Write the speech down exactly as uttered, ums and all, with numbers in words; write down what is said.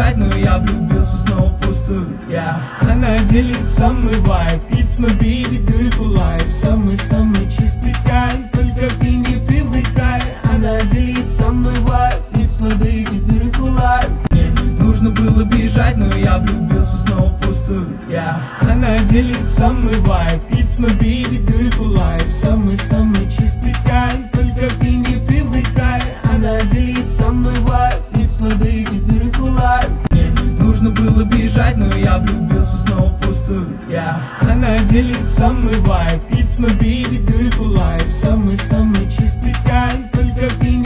бежать, но я влюбился снова в пустую, yeah. Она делит со мной вайб, it's my baby, beautiful life. Самый-самый чистый кайф, только ты не привыкай. Она делит со мной вайб, it's my baby, beautiful life. Мне нужно было бежать, но я влюбился снова в пустую, yeah. Она делит со мной вайб, it's my baby, beautiful life. Самый-самый чистый кайф, только ты не привыкай. Она делит со мной вайб, it's my baby, beautiful life. Мне нужно было бежать, но я влюбился снова в пустую, yeah. Она делит со мной вайб, it's my baby, beautiful life. Самый-самый чистый кайф, только ты не